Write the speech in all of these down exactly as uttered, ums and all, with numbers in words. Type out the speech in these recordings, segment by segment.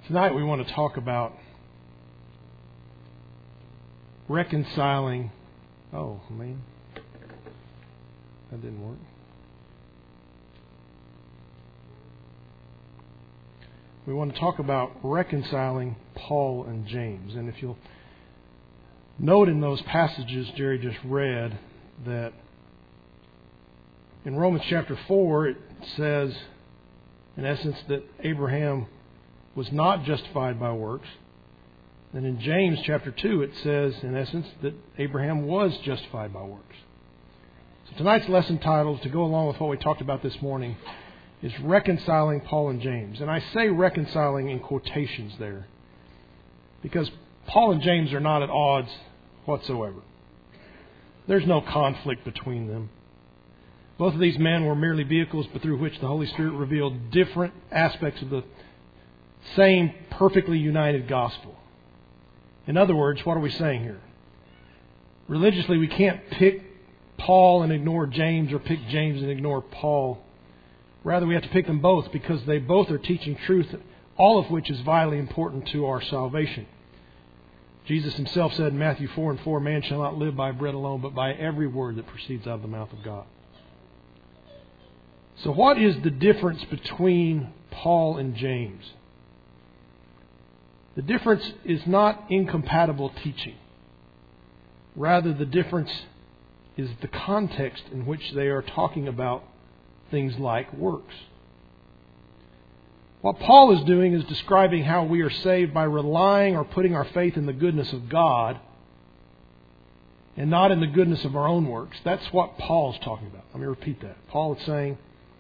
Tonight we want to talk about reconciling. Oh, man. That didn't work. We want to talk about reconciling Paul and James. And if you'll note in those passages Jerry just read that in Romans chapter four it says, in essence, that Abraham was not justified by works. And in James chapter two it says, in essence, that Abraham was justified by works. So tonight's lesson title, to go along with what we talked about this morning, is Reconciling Paul and James. And I say reconciling in quotations there, because Paul and James are not at odds whatsoever. There's no conflict between them. Both of these men were merely vehicles but through which the Holy Spirit revealed different aspects of the same perfectly united gospel. In other words, what are we saying here? Religiously, we can't pick Paul and ignore James, or pick James and ignore Paul. Rather, we have to pick them both because they both are teaching truth, all of which is vitally important to our salvation. Jesus Himself said in Matthew four and four, "Man shall not live by bread alone, but by every word that proceeds out of the mouth of God." So what is the difference between Paul and James? The difference is not incompatible teaching. Rather, the difference is the context in which they are talking about things like works. What Paul is doing is describing how we are saved by relying or putting our faith in the goodness of God and not in the goodness of our own works. That's what Paul's talking about. Let me repeat that. Paul is saying,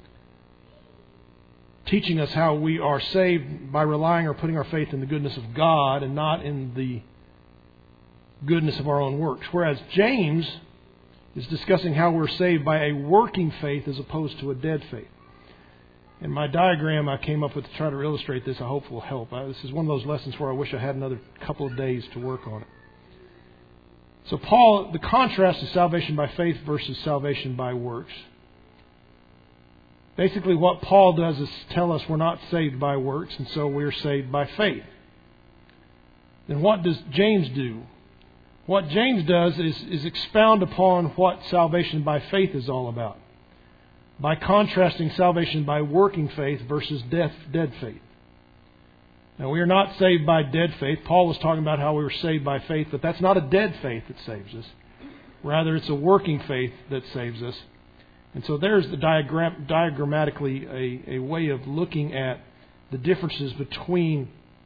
teaching us how we are saved by relying or putting our faith in the goodness of God and not in the goodness of our own works. Whereas James is discussing how we're saved by a working faith as opposed to a dead faith. In my diagram I came up with to try to illustrate this, I hope will help. I, this is one of those lessons where I wish I had another couple of days to work on it. So Paul, the contrast is salvation by faith versus salvation by works. Basically what Paul does is tell us we're not saved by works, and so we're saved by faith. Then what does James do? What James does is, is expound upon what salvation by faith is all about, by contrasting salvation by working faith versus death, dead faith. Now, we are not saved by dead faith. Paul was talking about how we were saved by faith, but that's not a dead faith that saves us. Rather, it's a working faith that saves us. And so there's the diagram, diagrammatically a, a way of looking at the differences between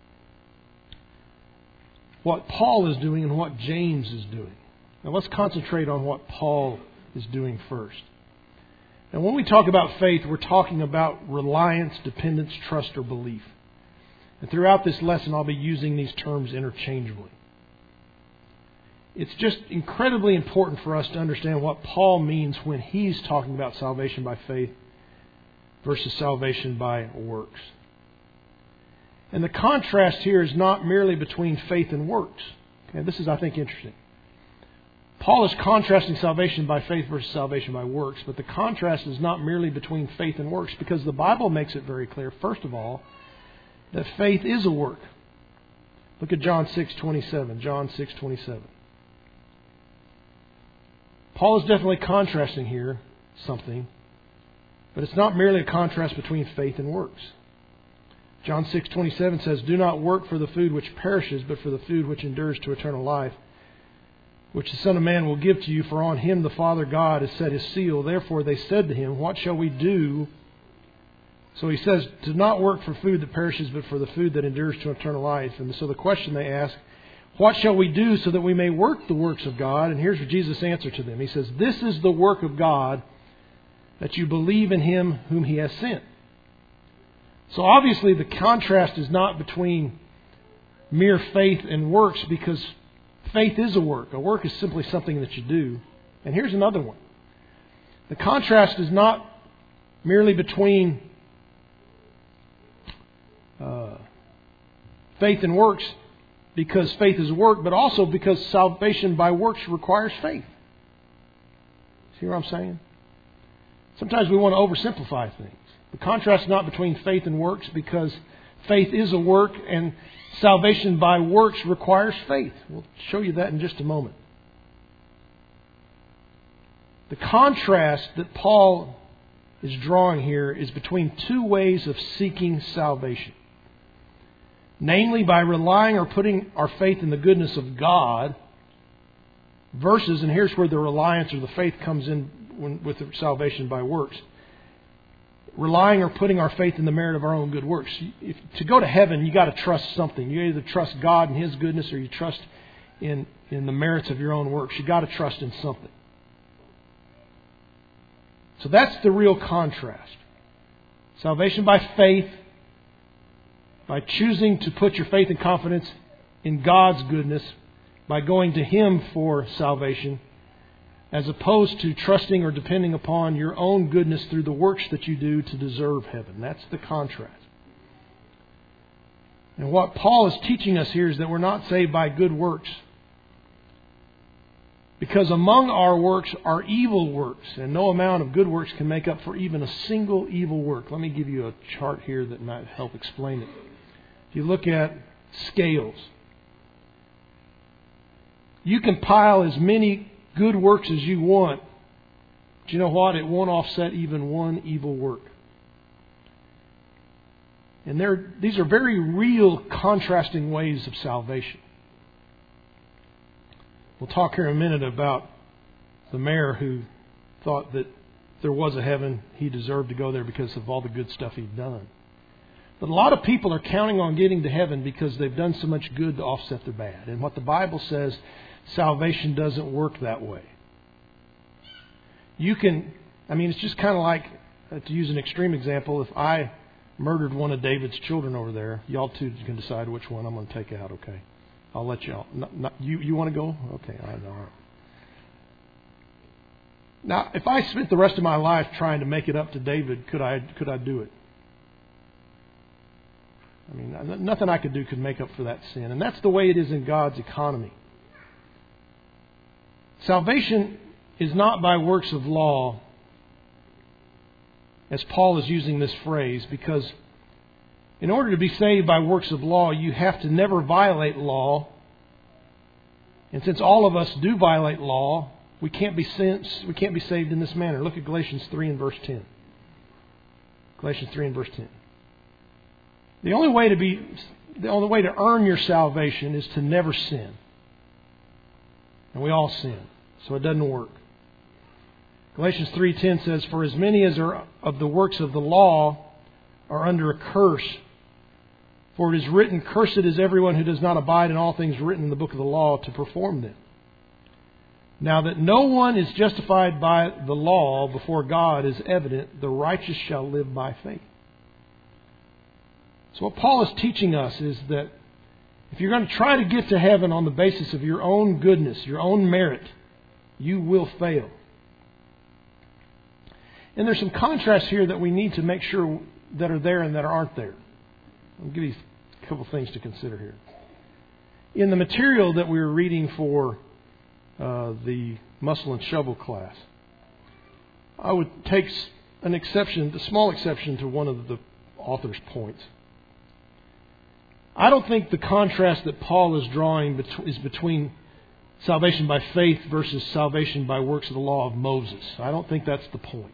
what Paul is doing and what James is doing. Now let's concentrate on what Paul is doing first. And when we talk about faith, we're talking about reliance, dependence, trust, or belief. And throughout this lesson, I'll be using these terms interchangeably. It's just incredibly important for us to understand what Paul means when he's talking about salvation by faith versus salvation by works. And the contrast here is not merely between faith and works. Okay, this is, I think, interesting. Paul is contrasting salvation by faith versus salvation by works, but the contrast is not merely between faith and works, because the Bible makes it very clear, first of all, that faith is a work. Look at John six twenty-seven. John six twenty-seven. Paul is definitely contrasting here something, but it's not merely a contrast between faith and works. John six twenty-seven says, "Do not work for the food which perishes, but for the food which endures to eternal life, which the Son of Man will give to you, for on Him the Father God has set His seal. Therefore they said to Him, What shall we do?" So He says, "Do not work for food that perishes, but for the food that endures to eternal life." And so the question they ask, what shall we do so that we may work the works of God? And here's Jesus' answer to them. He says, "This is the work of God, that you believe in Him whom He has sent." So obviously the contrast is not between mere faith and works, because faith is a work. A work is simply something that you do. And here's another one. The contrast is not merely between uh, faith and works, because faith is a work, but also because salvation by works requires faith. See what I'm saying? Sometimes we want to oversimplify things. The contrast is not between faith and works, because faith is a work, and salvation by works requires faith. We'll show you that in just a moment. The contrast that Paul is drawing here is between two ways of seeking salvation. Namely, by relying or putting our faith in the goodness of God, versus, and here's where the reliance or the faith comes in when, with the salvation by works, relying or putting our faith in the merit of our own good works. If, to go to heaven, you got to trust something. You either trust God and His goodness, or you trust in, in the merits of your own works. You got to trust in something. So that's the real contrast. Salvation by faith, by choosing to put your faith and confidence in God's goodness, by going to Him for salvation, as opposed to trusting or depending upon your own goodness through the works that you do to deserve heaven. That's the contrast. And what Paul is teaching us here is that we're not saved by good works. Because among our works are evil works, and no amount of good works can make up for even a single evil work. Let me give you a chart here that might help explain it. If you look at scales, you can pile as many good works as you want. But you know what? It won't offset even one evil work. And there, these are very real contrasting ways of salvation. We'll talk here in a minute about the mayor who thought that if there was a heaven, he deserved to go there because of all the good stuff he'd done. But a lot of people are counting on getting to heaven because they've done so much good to offset their bad. And what the Bible says, salvation doesn't work that way. You can, I mean, it's just kind of like, to use an extreme example, if I murdered one of David's children over there, y'all two can decide which one I'm going to take out, okay? I'll let y'all. Not, not, you, you want to go? Okay, I know. Now, if I spent the rest of my life trying to make it up to David, could I could I do it? I mean, nothing I could do could make up for that sin. And that's the way it is in God's economy. Salvation is not by works of law, as Paul is using this phrase, because in order to be saved by works of law, you have to never violate law. And since all of us do violate law, we can't be sent, we can't be saved in this manner. Look at Galatians three and verse ten. Galatians three and verse ten. The only way to be, the only way to earn your salvation is to never sin. And we all sin, so it doesn't work. Galatians three ten says, "For as many as are of the works of the law are under a curse. For it is written, Cursed is everyone who does not abide in all things written in the book of the law to perform them. Now that no one is justified by the law before God is evident, the righteous shall live by faith." So what Paul is teaching us is that if you're going to try to get to heaven on the basis of your own goodness, your own merit, you will fail. And there's some contrasts here that we need to make sure that are there and that aren't there. I'll give you a couple of things to consider here. In the material that we were reading for uh, the muscle and shovel class, I would take an exception, a small exception to one of the author's points. I don't think the contrast that Paul is drawing is between salvation by faith versus salvation by works of the law of Moses. I don't think that's the point.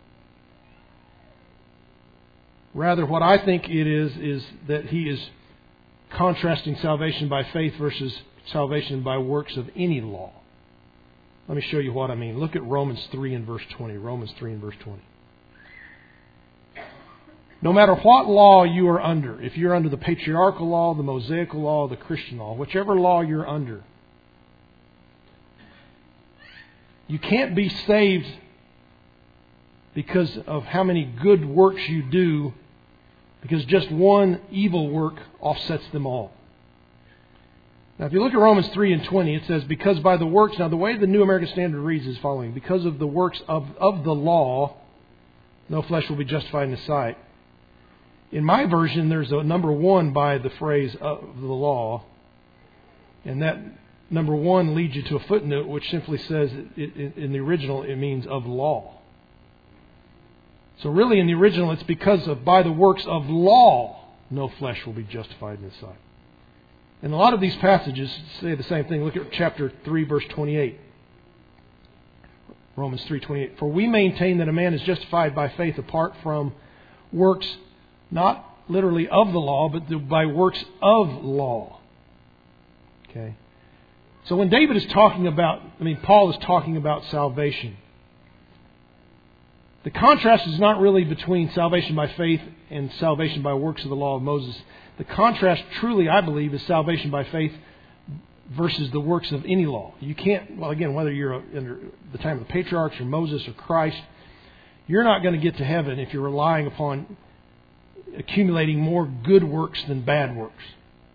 Rather, what I think it is, is that he is contrasting salvation by faith versus salvation by works of any law. Let me show you what I mean. Look at Romans three and verse twenty. Romans three and verse twenty. No matter what law you are under, if you're under the patriarchal law, the Mosaical law, the Christian law, whichever law you're under, you can't be saved because of how many good works you do, because just one evil work offsets them all. Now, if you look at Romans three and twenty, it says, because by the works, now the way the New American Standard reads is following, because of the works of, of the law, no flesh will be justified in His sight. In my version, there's a number one by the phrase of the law, and that number one leads you to a footnote which simply says, it, it, in the original, it means of law. So really in the original, it's because of by the works of law, no flesh will be justified in His sight. And a lot of these passages say the same thing. Look at chapter three, verse twenty-eight. Romans three twenty-eight. For we maintain that a man is justified by faith apart from works, not literally of the law, but by works of law. Okay. So when David is talking about, I mean, Paul is talking about salvation. The contrast is not really between salvation by faith and salvation by works of the law of Moses. The contrast truly, I believe, is salvation by faith versus the works of any law. You can't, well, again, whether you're under the time of the patriarchs or Moses or Christ, you're not going to get to heaven if you're relying upon accumulating more good works than bad works.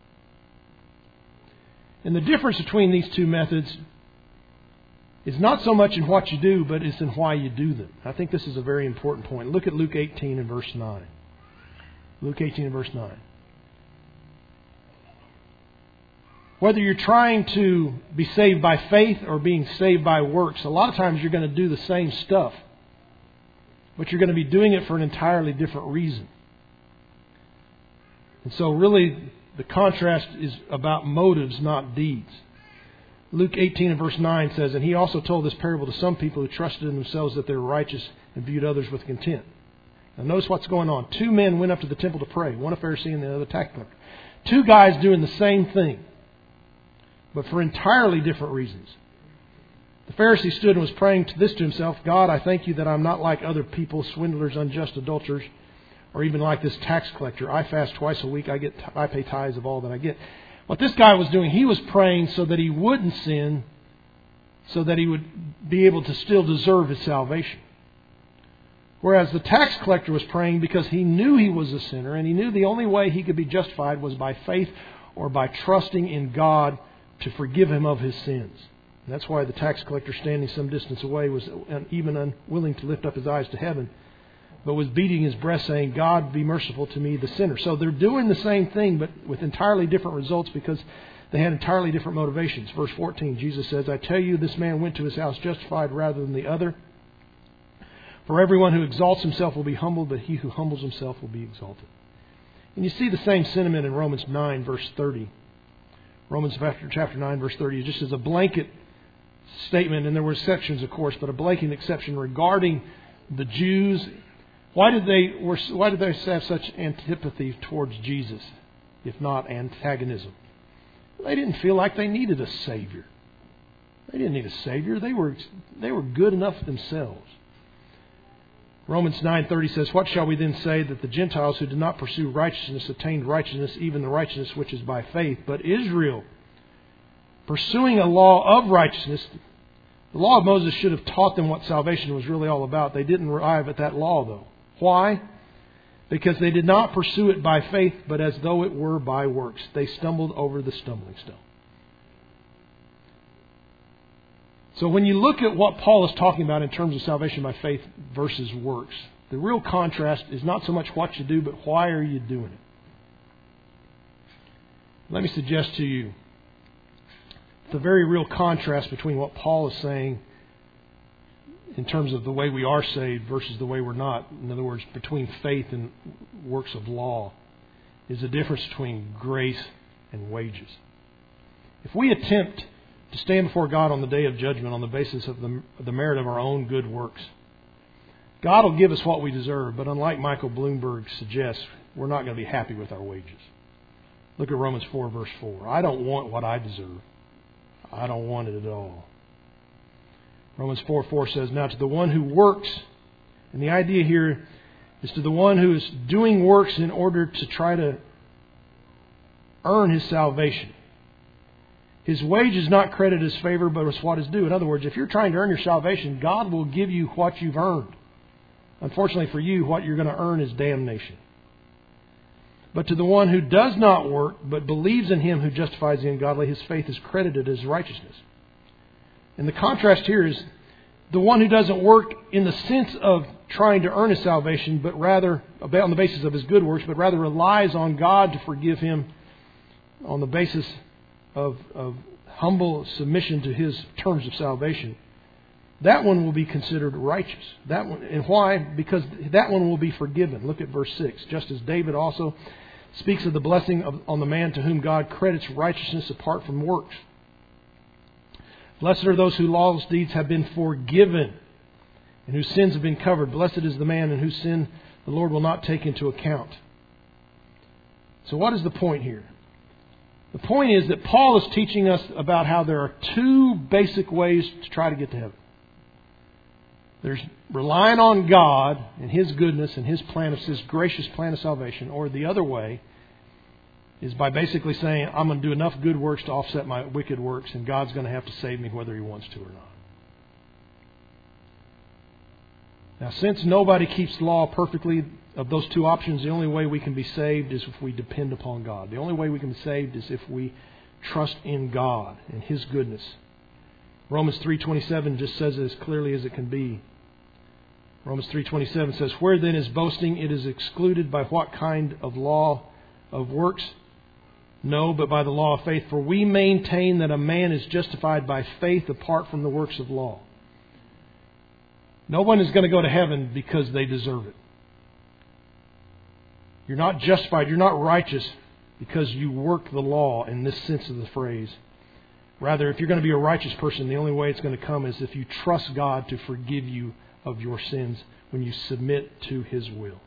And the difference between these two methods is not so much in what you do, but it's in why you do them. I think this is a very important point. Look at Luke eighteen and verse nine. Luke eighteen and verse nine. Whether you're trying to be saved by faith or being saved by works, a lot of times you're going to do the same stuff, but you're going to be doing it for an entirely different reason. And so really the contrast is about motives, not deeds. Luke eighteen and verse nine says, and He also told this parable to some people who trusted in themselves that they were righteous and viewed others with contempt. Now notice what's going on. Two men went up to the temple to pray, one a Pharisee and the other a tax collector. Two guys doing the same thing, but for entirely different reasons. The Pharisee stood and was praying to this to himself, God, I thank You that I'm not like other people, swindlers, unjust, adulterers, or even like this tax collector. I fast twice a week. I get I pay tithes of all that I get. What this guy was doing, he was praying so that he wouldn't sin, so that he would be able to still deserve his salvation. Whereas the tax collector was praying because he knew he was a sinner, and he knew the only way he could be justified was by faith or by trusting in God to forgive him of his sins. And that's why the tax collector, standing some distance away, was even unwilling to lift up his eyes to heaven, but was beating his breast saying, God, be merciful to me, the sinner. So they're doing the same thing, but with entirely different results because they had entirely different motivations. Verse fourteen, Jesus says, I tell you, this man went to his house justified rather than the other. For everyone who exalts himself will be humbled, but he who humbles himself will be exalted. And you see the same sentiment in Romans nine, verse thirty. Romans chapter nine, verse thirty, just as a blanket statement, and there were exceptions, of course, but a blanket exception regarding the Jews. Why did they why did they have such antipathy towards Jesus, if not antagonism? They didn't feel like they needed a Savior. They didn't need a Savior. They were they were good enough themselves. Romans nine thirty says, what shall we then say that the Gentiles who did not pursue righteousness attained righteousness, even the righteousness which is by faith? But Israel, pursuing a law of righteousness, the law of Moses should have taught them what salvation was really all about. They didn't arrive at that law, though. Why? Because they did not pursue it by faith, but as though it were by works. They stumbled over the stumbling stone. So when you look at what Paul is talking about in terms of salvation by faith versus works, the real contrast is not so much what you do, but why are you doing it? Let me suggest to you the very real contrast between what Paul is saying in terms of the way we are saved versus the way we're not. In other words, between faith and works of law is the difference between grace and wages. If we attempt to stand before God on the day of judgment on the basis of the, of the merit of our own good works, God will give us what we deserve, but unlike Michael Bloomberg suggests, we're not going to be happy with our wages. Look at Romans four, verse four. I don't want what I deserve. I don't want it at all. Romans four four says, now to the one who works, and the idea here is to the one who is doing works in order to try to earn his salvation. His wage is not credited as favor, but as what is due. In other words, if you're trying to earn your salvation, God will give you what you've earned. Unfortunately for you, what you're going to earn is damnation. But to the one who does not work, but believes in Him who justifies the ungodly, his faith is credited as righteousness. And the contrast here is the one who doesn't work in the sense of trying to earn his salvation, but rather on the basis of his good works, but rather relies on God to forgive him on the basis of, of humble submission to His terms of salvation. That one will be considered righteous. That one, and why? Because that one will be forgiven. Look at verse six. Just as David also speaks of the blessing of, on the man to whom God credits righteousness apart from works. Blessed are those whose lawless deeds have been forgiven and whose sins have been covered. Blessed is the man in whose sin the Lord will not take into account. So what is the point here? The point is that Paul is teaching us about how there are two basic ways to try to get to heaven. There's relying on God and His goodness and His plan of His gracious plan of salvation. Or the other way is by basically saying, I'm going to do enough good works to offset my wicked works, and God's going to have to save me whether He wants to or not. Now, since nobody keeps law perfectly, of those two options, the only way we can be saved is if we depend upon God. The only way we can be saved is if we trust in God and His goodness. Romans three twenty-seven just says it as clearly as it can be. Romans three twenty-seven says, where then is boasting? It is excluded by what kind of law of works? No, but by the law of faith. For we maintain that a man is justified by faith apart from the works of law. No one is going to go to heaven because they deserve it. You're not justified, you're not righteous because you work the law in this sense of the phrase. Rather, if you're going to be a righteous person, the only way it's going to come is if you trust God to forgive you of your sins when you submit to His will.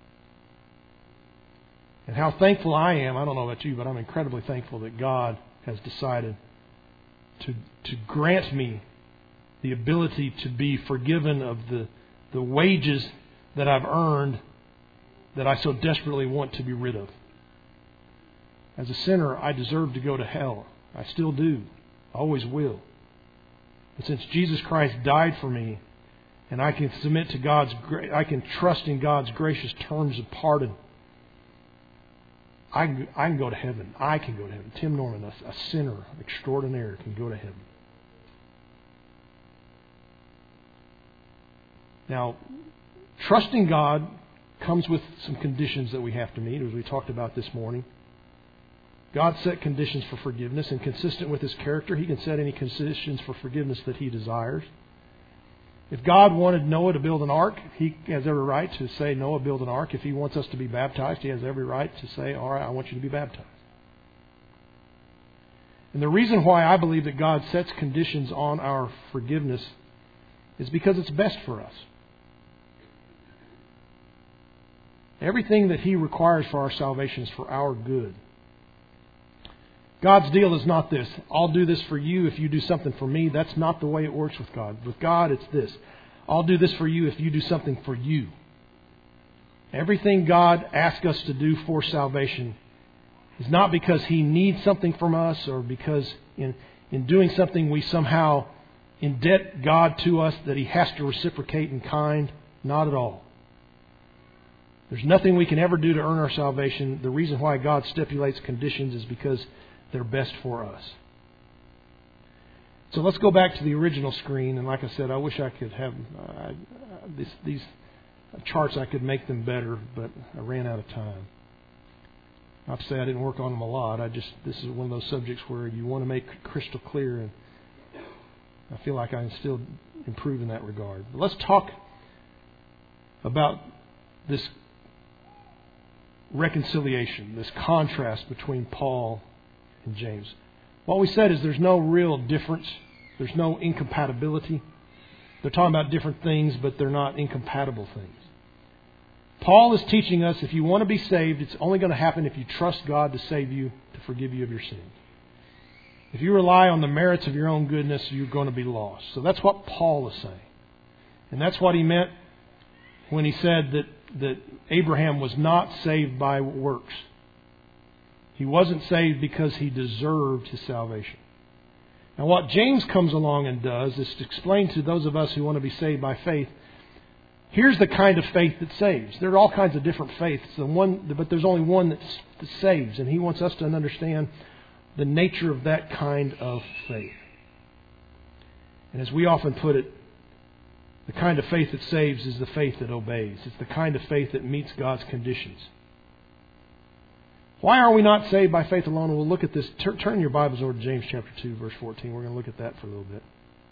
And how thankful I am, I don't know about you, but I'm incredibly thankful that God has decided to, to grant me the ability to be forgiven of the, the wages that I've earned that I so desperately want to be rid of. As a sinner, I deserve to go to hell. I still do. I always will. But since Jesus Christ died for me, and I can submit to God's, I can trust in God's gracious terms of pardon, I can, I can go to heaven. I can go to heaven. Tim Norman, a, a sinner extraordinaire, can go to heaven. Now, trusting God comes with some conditions that we have to meet, as we talked about this morning. God set conditions for forgiveness, and consistent with His character, He can set any conditions for forgiveness that He desires. If God wanted Noah to build an ark, He has every right to say, Noah, build an ark. If He wants us to be baptized, He has every right to say, all right, I want you to be baptized. And the reason why I believe that God sets conditions on our forgiveness is because it's best for us. Everything that He requires for our salvation is for our good. God's deal is not this. I'll do this for you if you do something for me. That's not the way it works with God. With God, it's this. I'll do this for you if you do something for you. Everything God asks us to do for salvation is not because He needs something from us or because in, in doing something we somehow indebt God to us that He has to reciprocate in kind. Not at all. There's nothing we can ever do to earn our salvation. The reason why God stipulates conditions is because they're best for us. So let's go back to the original screen. And like I said, I wish I could have uh, this, these charts. I could make them better, but I ran out of time. Not to say I didn't work on them a lot. I just this is one of those subjects where you want to make crystal clear, and I feel like I can still improve in that regard. But let's talk about this reconciliation, this contrast between Paul and James. What we said is there's no real difference. There's no incompatibility. They're talking about different things, but they're not incompatible things. Paul is teaching us if you want to be saved, it's only going to happen if you trust God to save you, to forgive you of your sins. If you rely on the merits of your own goodness, you're going to be lost. So that's what Paul is saying. And that's what he meant when he said that, that Abraham was not saved by works. He wasn't saved because he deserved his salvation. Now what James comes along and does is to explain to those of us who want to be saved by faith, here's the kind of faith that saves. There are all kinds of different faiths, the one, but there's only one that saves. And he wants us to understand the nature of that kind of faith. And as we often put it, the kind of faith that saves is the faith that obeys. It's the kind of faith that meets God's conditions. Why are we not saved by faith alone? We'll look at this. Turn your Bibles over to James chapter two, verse fourteen. We're going to look at that for a little bit.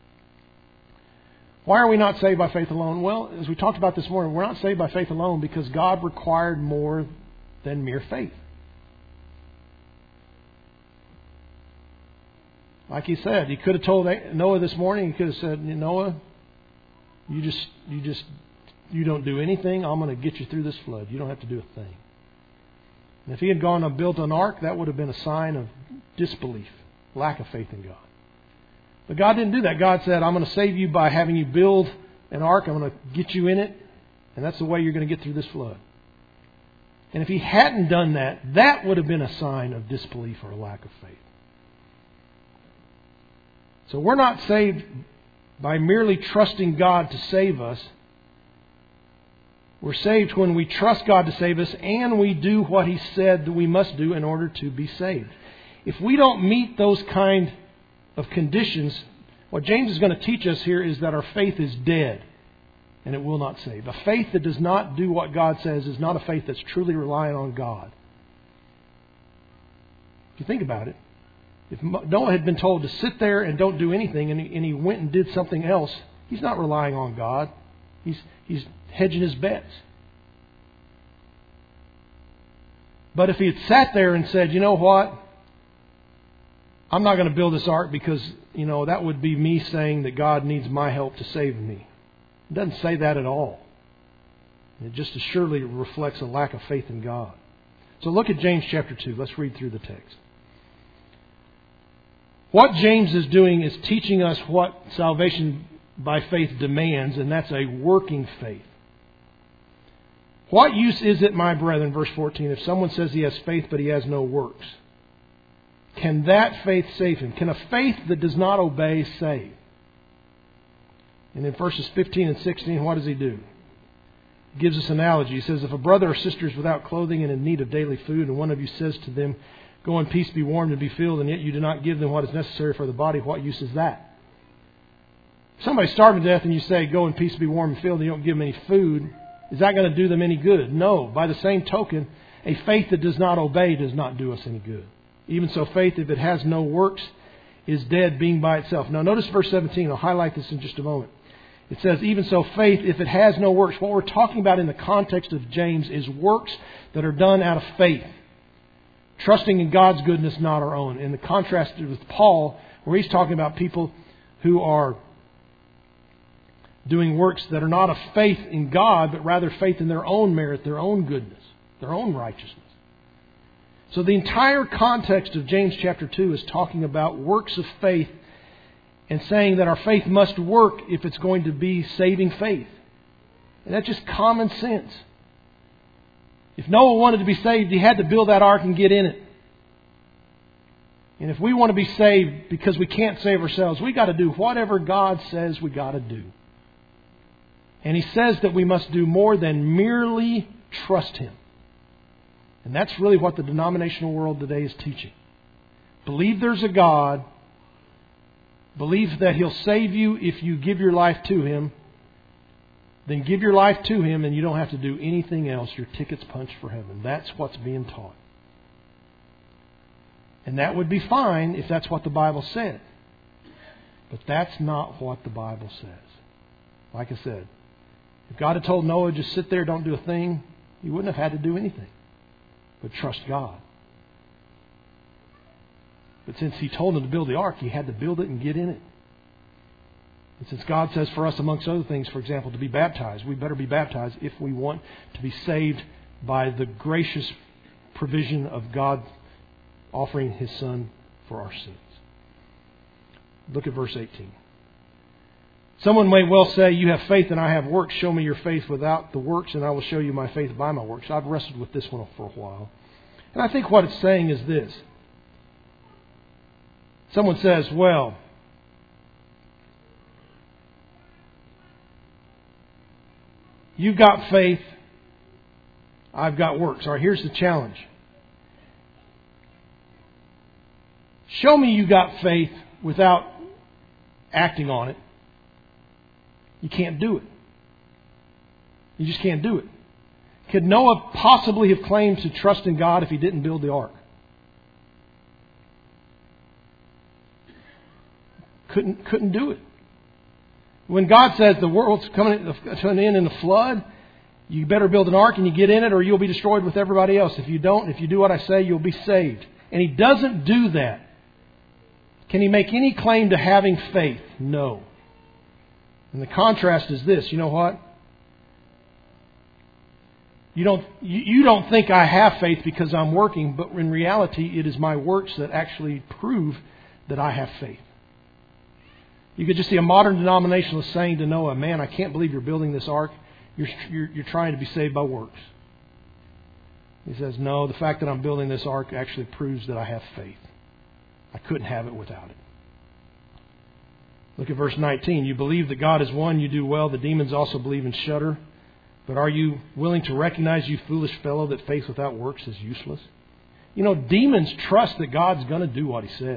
Why are we not saved by faith alone? Well, as we talked about this morning, we're not saved by faith alone because God required more than mere faith. Like he said, he could have told Noah this morning, he could have said, Noah, you just, you just, you don't do anything. I'm going to get you through this flood. You don't have to do a thing. And if he had gone and built an ark, that would have been a sign of disbelief, lack of faith in God. But God didn't do that. God said, I'm going to save you by having you build an ark. I'm going to get you in it. And that's the way you're going to get through this flood. And if he hadn't done that, that would have been a sign of disbelief or a lack of faith. So we're not saved by merely trusting God to save us. We're saved when we trust God to save us and we do what He said that we must do in order to be saved. If we don't meet those kind of conditions, what James is going to teach us here is that our faith is dead and it will not save. A faith that does not do what God says is not a faith that's truly relying on God. If you think about it, if Noah had been told to sit there and don't do anything and he, and he went and did something else, he's not relying on God. He's, he's hedging his bets. But if he had sat there and said, you know what? I'm not going to build this ark because, you know, that would be me saying that God needs my help to save me. It doesn't say that at all. It just as surely reflects a lack of faith in God. So look at James chapter two. Let's read through the text. What James is doing is teaching us what salvation by faith demands, and that's a working faith. What use is it, my brethren, verse fourteen, if someone says he has faith but he has no works? Can that faith save him? Can a faith that does not obey save? And in verses fifteen and sixteen, what does he do? He gives us an analogy. He says, if a brother or sister is without clothing and in need of daily food, and one of you says to them, go in peace, be warmed and be filled, and yet you do not give them what is necessary for the body, what use is that? If somebody's starving to death and you say, go in peace, be warm and filled, and you don't give them any food, is that going to do them any good? No. By the same token, a faith that does not obey does not do us any good. Even so, faith, if it has no works, is dead, being by itself. Now, notice verse seventeen. I'll highlight this in just a moment. It says, even so, faith, if it has no works. What we're talking about in the context of James is works that are done out of faith. Trusting in God's goodness, not our own. In the contrast with Paul, where he's talking about people who are doing works that are not of faith in God, but rather faith in their own merit, their own goodness, their own righteousness. So the entire context of James chapter two is talking about works of faith and saying that our faith must work if it's going to be saving faith. And that's just common sense. If Noah wanted to be saved, he had to build that ark and get in it. And if we want to be saved because we can't save ourselves, we got to do whatever God says we got to do. And He says that we must do more than merely trust Him. And that's really what the denominational world today is teaching. Believe there's a God. Believe that He'll save you if you give your life to Him. Then give your life to Him and you don't have to do anything else. Your ticket's punched for heaven. That's what's being taught. And that would be fine if that's what the Bible said. But that's not what the Bible says. Like I said, if God had told Noah, just sit there, don't do a thing, he wouldn't have had to do anything but trust God. But since He told him to build the ark, he had to build it and get in it. And since God says for us, amongst other things, for example, to be baptized, we better be baptized if we want to be saved by the gracious provision of God offering His Son for our sins. Look at verse eighteen. Someone may well say, you have faith and I have works. Show me your faith without the works and I will show you my faith by my works. I've wrestled with this one for a while. And I think what it's saying is this. Someone says, well, you've got faith, I've got works. All right, here's the challenge. Show me you got faith without acting on it. You can't do it. You just can't do it. Could Noah possibly have claimed to trust in God if he didn't build the ark? Couldn't, couldn't do it. When God says the world's coming to an end in the flood, you better build an ark and you get in it or you'll be destroyed with everybody else. If you don't, if you do what I say, you'll be saved. And He doesn't do that. Can he make any claim to having faith? No. And the contrast is this. You know what? You don't, you, you don't think I have faith because I'm working, but in reality it is my works that actually prove that I have faith. You could just see a modern denominationalist saying to Noah, man, I can't believe you're building this ark. You're, you're, you're trying to be saved by works. He says, no, the fact that I'm building this ark actually proves that I have faith. I couldn't have it without it. Look at verse nineteen. You believe that God is one, you do well. The demons also believe and shudder. But are you willing to recognize, you foolish fellow, that faith without works is useless? You know, demons trust that God's going to do what He says.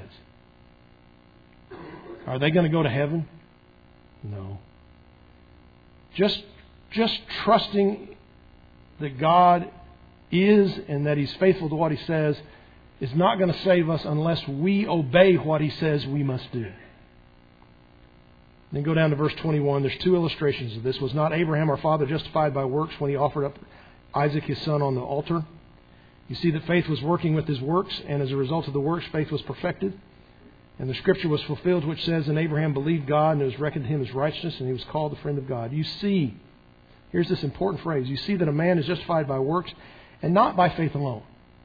Are they going to go to heaven? No. Just, just trusting that God is and that He's faithful to what He says is not going to save us unless we obey what He says we must do. Then go down to verse twenty-one. There's two illustrations of this. Was not Abraham our father justified by works when he offered up Isaac his son on the altar? You see that faith was working with his works, and as a result of the works, faith was perfected. And the scripture was fulfilled, which says, and Abraham believed God, and it was reckoned to him as righteousness, and he was called the friend of God. You see, here's this important phrase, you see that a man is justified by works, and not by faith alone.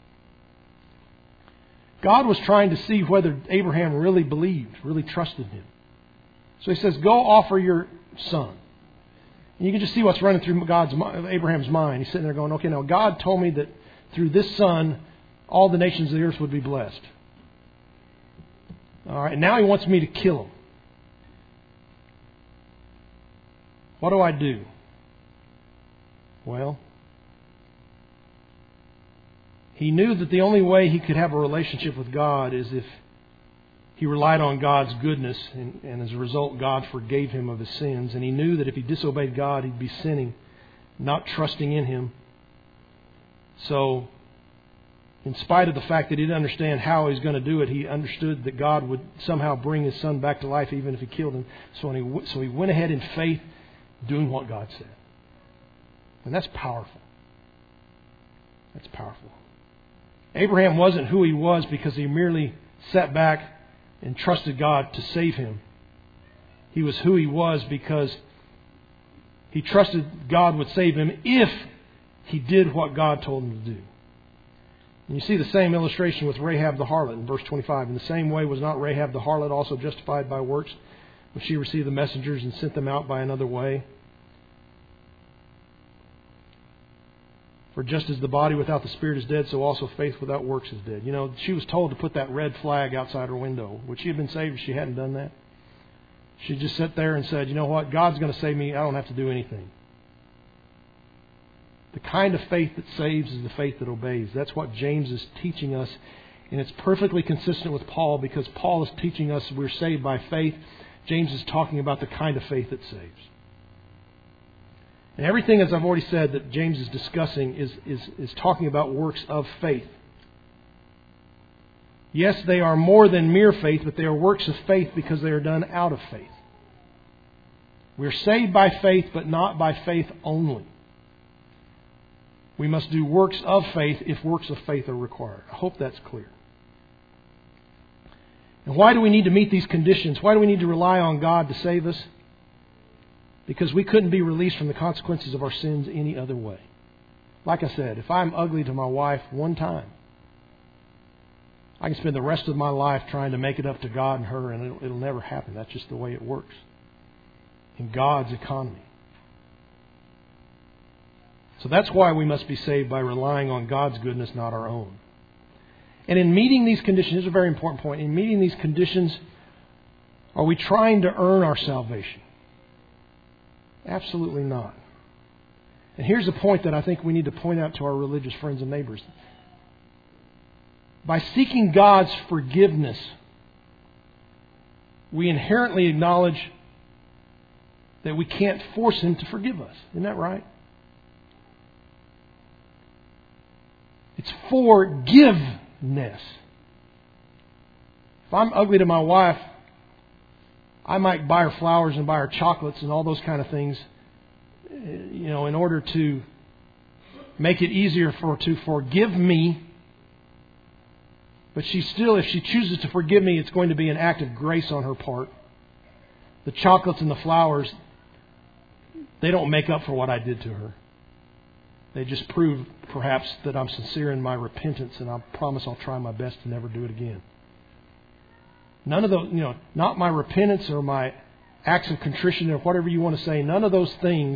God was trying to see whether Abraham really believed, really trusted Him. So He says, go offer your son. And you can just see what's running through God's Abraham's mind. He's sitting there going, okay, now God told me that through this son, all the nations of the earth would be blessed. All right, and now He wants me to kill him. What do I do? Well, he knew that the only way he could have a relationship with God is if he relied on God's goodness, and, and as a result, God forgave him of his sins. And he knew that if he disobeyed God, he'd be sinning, not trusting in Him. So, in spite of the fact that he didn't understand how he was going to do it, he understood that God would somehow bring his son back to life even if he killed him. So, when he, so he went ahead in faith, doing what God said. And that's powerful. That's powerful. Abraham wasn't who he was because he merely sat back and trusted God to save him. He was who he was because he trusted God would save him if he did what God told him to do. And you see the same illustration with Rahab the harlot in verse twenty-five. In the same way, was not Rahab the harlot also justified by works when she received the messengers and sent them out by another way? For just as the body without the spirit is dead, so also faith without works is dead. You know, she was told to put that red flag outside her window. Would she have been saved if she hadn't done that? She just sat there and said, you know what, God's going to save me. I don't have to do anything. The kind of faith that saves is the faith that obeys. That's what James is teaching us. And it's perfectly consistent with Paul because Paul is teaching us we're saved by faith. James is talking about the kind of faith that saves. And everything, as I've already said, that James is discussing is, is, is talking about works of faith. Yes, they are more than mere faith, but they are works of faith because they are done out of faith. We're saved by faith, but not by faith only. We must do works of faith if works of faith are required. I hope that's clear. And why do we need to meet these conditions? Why do we need to rely on God to save us? Because we couldn't be released from the consequences of our sins any other way. Like I said, if I'm ugly to my wife one time, I can spend the rest of my life trying to make it up to God and her, and it'll, it'll never happen. That's just the way it works in God's economy. So that's why we must be saved by relying on God's goodness, not our own. And in meeting these conditions, this is a very important point. In meeting these conditions, are we trying to earn our salvation? Absolutely not. And here's a point that I think we need to point out to our religious friends and neighbors. By seeking God's forgiveness, we inherently acknowledge that we can't force Him to forgive us. Isn't that right? It's forgiveness. If I'm ugly to my wife, I might buy her flowers and buy her chocolates and all those kind of things, you know, in order to make it easier for her to forgive me. But she still, if she chooses to forgive me, it's going to be an act of grace on her part. The chocolates and the flowers, they don't make up for what I did to her. They just prove, perhaps, that I'm sincere in my repentance, and I promise I'll try my best to never do it again. None of those, you know, not my repentance or my acts of contrition or whatever you want to say, none of those things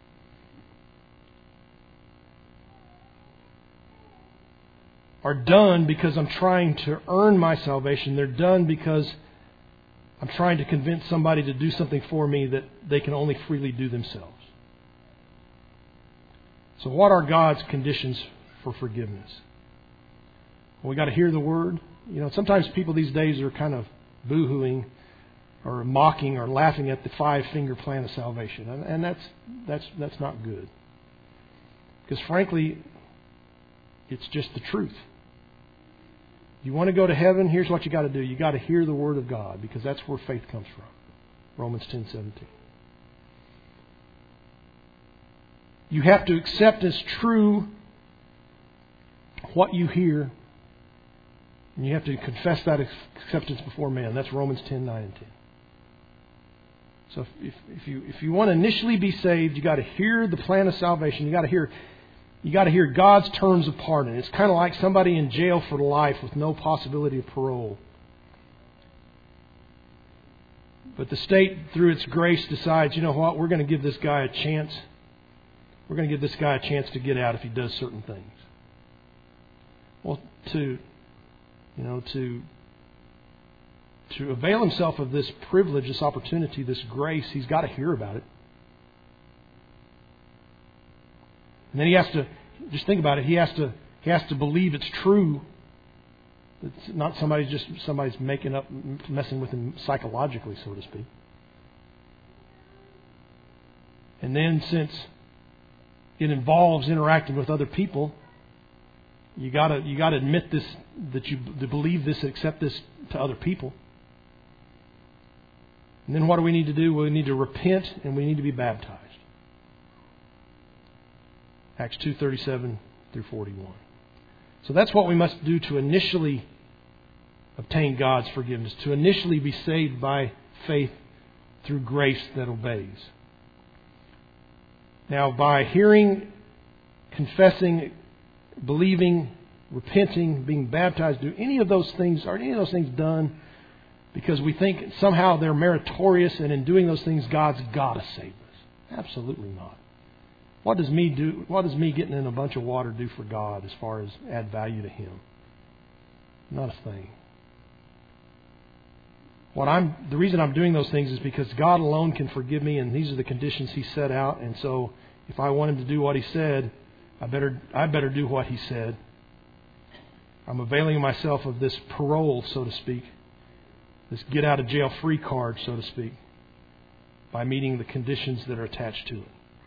are done because I'm trying to earn my salvation. They're done because I'm trying to convince somebody to do something for me that they can only freely do themselves. So what are God's conditions for forgiveness? Well, we got to hear the Word. You know, sometimes people these days are kind of boo-hooing or mocking or laughing at the five-finger plan of salvation. And, and that's that's that's not good. Because frankly, it's just the truth. You want to go to heaven, here's what you got to do. You got to hear the Word of God, because that's where faith comes from. Romans ten seventeen. You have to accept as true what you hear, and you have to confess that acceptance before man. That's Romans ten nine and ten. So if, if you if you want to initially be saved, you got to hear the plan of salvation. You got to hear you got to hear God's terms of pardon. It's kind of like somebody in jail for life with no possibility of parole. But the state, through its grace, decides, you know what, we're going to give this guy a chance. We're going to give this guy a chance to get out if he does certain things. Well, to you know, to to avail himself of this privilege, this opportunity, this grace, he's got to hear about it. And then he has to, just think about it, he has to he has to believe it's true. It's not somebody just somebody's making up, messing with him psychologically, so to speak. And then, since it involves interacting with other people, you gotta you gotta admit this, that you to believe this, accept this to other people. And then what do we need to do? We need to repent, and we need to be baptized. Acts two thirty-seven through forty-one. So that's what we must do to initially obtain God's forgiveness, to initially be saved by faith through grace that obeys. Now, by hearing, confessing, believing, repenting, being baptized, do any of those things, are any of those things done because we think somehow they're meritorious, and in doing those things, God's got to save us? Absolutely not. What does me do? What does me getting in a bunch of water do for God as far as add value to Him? Not a thing. What I'm the reason I'm doing those things is because God alone can forgive me, and these are the conditions He set out. And so, if I want Him to do what He said, I better I better do what He said. I'm availing myself of this parole, so to speak, this get out of jail free card, so to speak, by meeting the conditions that are attached to it.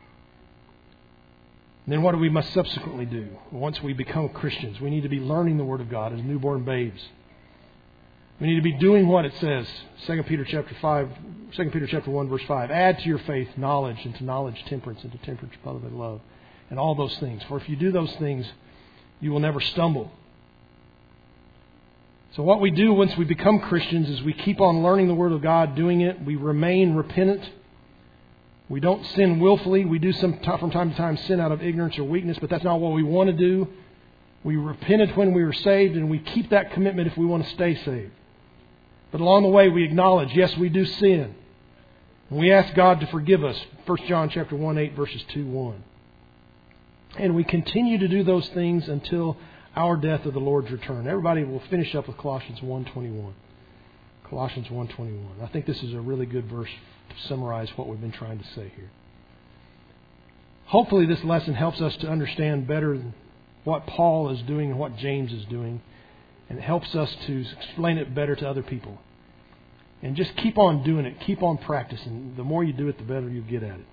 And then what do we must subsequently do? Once we become Christians, we need to be learning the Word of God as newborn babes. We need to be doing what it says. Second Peter chapter five, Second Peter chapter one, verse five. Add to your faith knowledge, and to knowledge temperance, and to temperance brotherly love, and all those things. For if you do those things, you will never stumble. So what we do once we become Christians is we keep on learning the Word of God, doing it. We remain repentant. We don't sin willfully. We do some from time to time sin out of ignorance or weakness, but that's not what we want to do. We repented when we were saved, and we keep that commitment if we want to stay saved. But along the way, we acknowledge, yes, we do sin. And we ask God to forgive us. First John chapter one, eight, verses two, one. And we continue to do those things until our death or the Lord's return. Everybody will finish up with Colossians one twenty-one. Colossians one twenty-one. I think this is a really good verse to summarize what we've been trying to say here. Hopefully this lesson helps us to understand better what Paul is doing and what James is doing, and it helps us to explain it better to other people. And just keep on doing it. Keep on practicing. The more you do it, the better you get at it.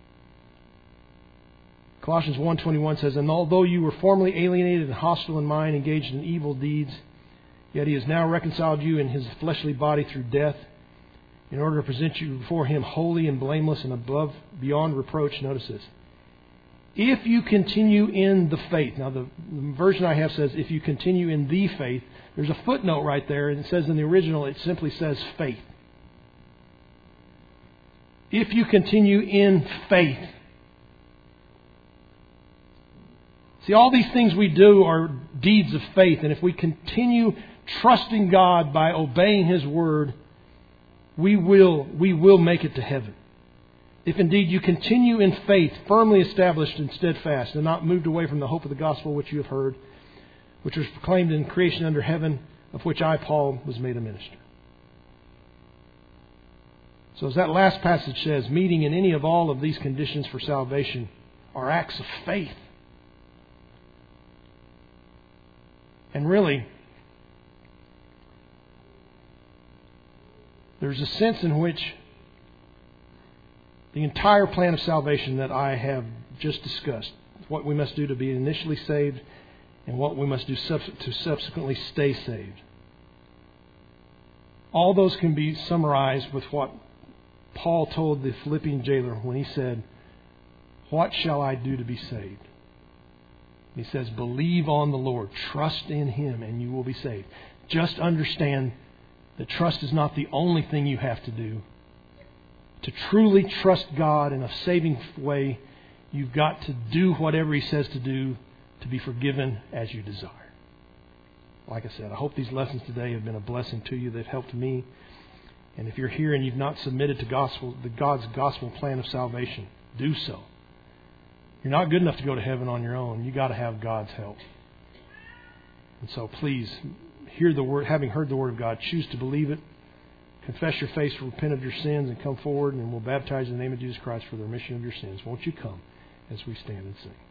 Colossians one twenty-one says, "And although you were formerly alienated and hostile in mind, engaged in evil deeds, yet He has now reconciled you in His fleshly body through death, in order to present you before Him holy and blameless and above beyond reproach." Notice this. if you continue in the faith. Now, the version I have says, if you continue in the faith. There's a footnote right there, and it says in the original, it simply says faith. If you continue in faith. See, all these things we do are deeds of faith, and if we continue trusting God by obeying His Word, we will, we will make it to heaven. If indeed you continue in faith, firmly established and steadfast, and not moved away from the hope of the gospel which you have heard, which was proclaimed in creation under heaven, of which I, Paul, was made a minister. So as that last passage says, meeting in any of all of these conditions for salvation are acts of faith. And really, there's a sense in which the entire plan of salvation that I have just discussed, what we must do to be initially saved and what we must do to subsequently stay saved, all those can be summarized with what Paul told the Philippian jailer when he said, "What shall I do to be saved?" He says, "Believe on the Lord, trust in Him, and you will be saved." Just understand that trust is not the only thing you have to do. To truly trust God in a saving way, you've got to do whatever He says to do to be forgiven as you desire. Like I said, I hope these lessons today have been a blessing to you. They've helped me. And if you're here and you've not submitted to gospel, the God's gospel plan of salvation, do so. You're not good enough to go to heaven on your own. You've got to have God's help. And so please, hear the word, having heard the Word of God, choose to believe it. Confess your faith, repent of your sins, and come forward, and we'll baptize you in the name of Jesus Christ for the remission of your sins. Won't you come as we stand and sing?